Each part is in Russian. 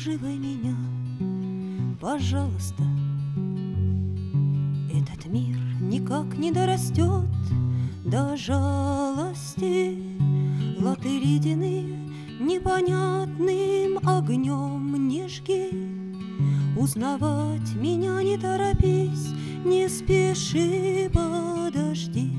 заруживай меня, пожалуйста. Этот мир никак не дорастет до жалости. Латы ледяные непонятным огнем не жги. Узнавать меня не торопись, не спеши, подожди,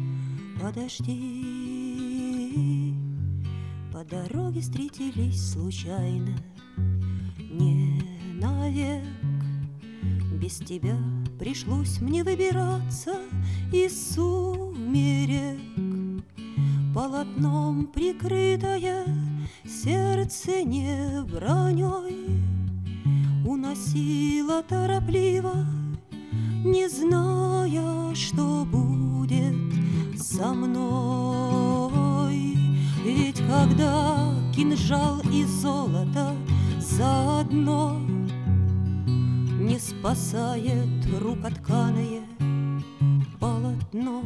подожди. По дороге встретились случайно, не навек. Без тебя пришлось мне выбираться из сумерек. Полотном прикрытое сердце не броней уносило торопливо, не зная, что будет со мной. Ведь когда кинжал и золото заодно, не спасает рукотканое полотно.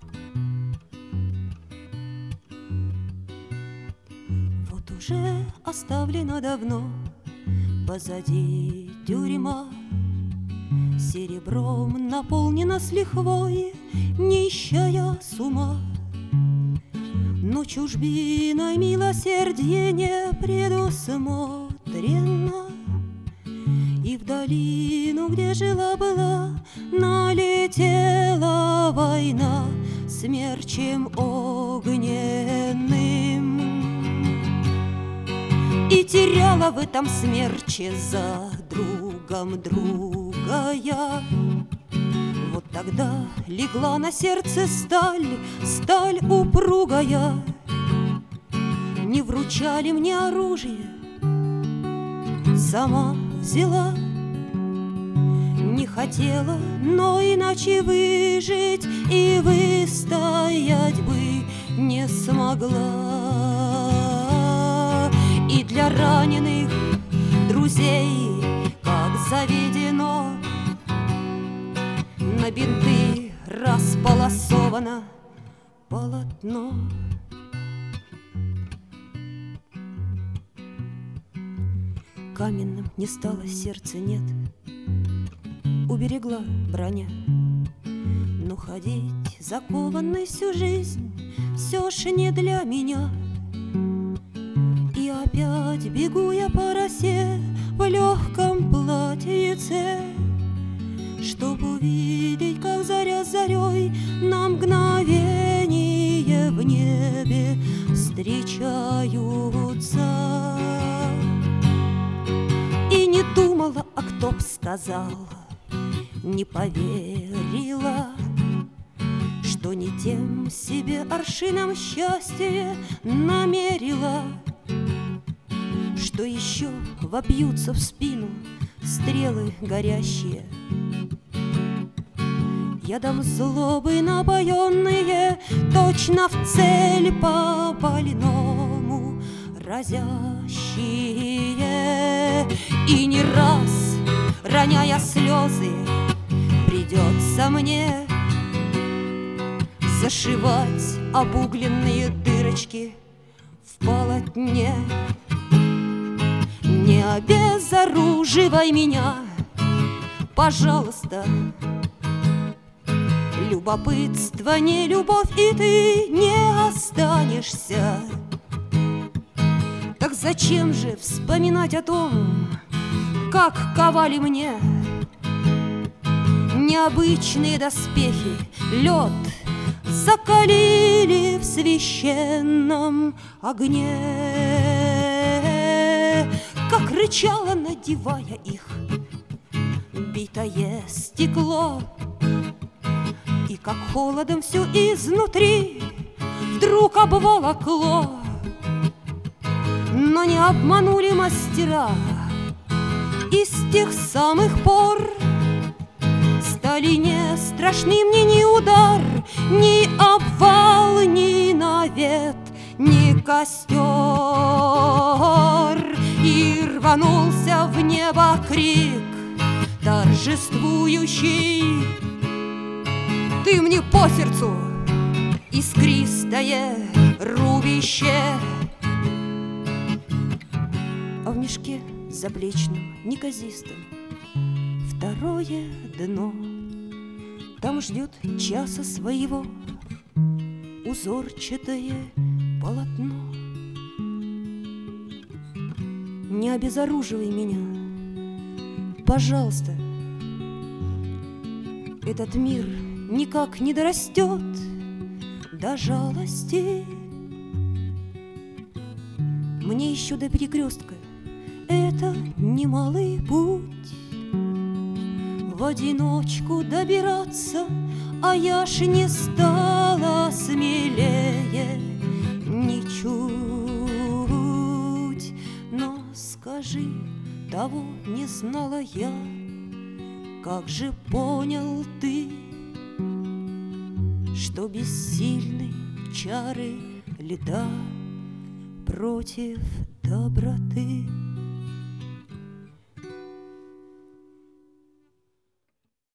Вот уже оставлено давно позади тюрьма, серебром наполнена с лихвой, нищая с ума. Но чужбиной милосердие не предусмотрено, и в долину, где жила-была, налетела война смерчем огненным. И теряла в этом смерче за другом друга я. Вот тогда легла на сердце сталь, сталь упругая. Не вручали мне оружие, сама взяла. Не хотела, но иначе выжить и выстоять бы не смогла. И для раненых друзей, как заведено, на бинты располосовано полотно. Каменным не стало, сердца нет, уберегла броня. Но ходить закованной всю жизнь все ж не для меня. И опять бегу я по росе в легком платьице, чтоб увидеть, как заря с зарей на мгновение в небе встречаются. И не думала, а кто б сказал, не поверила, что не тем себе аршином счастье намерила, что еще вобьются в спину стрелы горящие, ядом злобы напоенные, точно в цель по больному разящие. И не раз, роняя слезы, придется мне зашивать обугленные дырочки в полотне. Не обезоруживай меня, пожалуйста. Любопытство не любовь, и ты не останешься. Так зачем же вспоминать о том, как ковали мне необычные доспехи, лед закалили в священном огне, как рычало, надевая их, битое стекло, и как холодом все изнутри вдруг обволокло. Но не обманули мастера, и с тех самых пор стали не страшны мне ни удар, ни обвал, ни навет, ни костер. И рванулся в небо крик торжествующий: ты мне по сердцу, искристое рубище. А в мешке с заплечным, неказистым второе дно. Там ждет часа своего узорчатое полотно. Не обезоруживай меня, пожалуйста. Этот мир никак не дорастет до жалости. Мне еще до перекрестка это немалый путь. В одиночку добираться, а я ж не стала смелее ничуть. Но скажи, того не знала я, как же понял ты, что бессильны чары льда против доброты.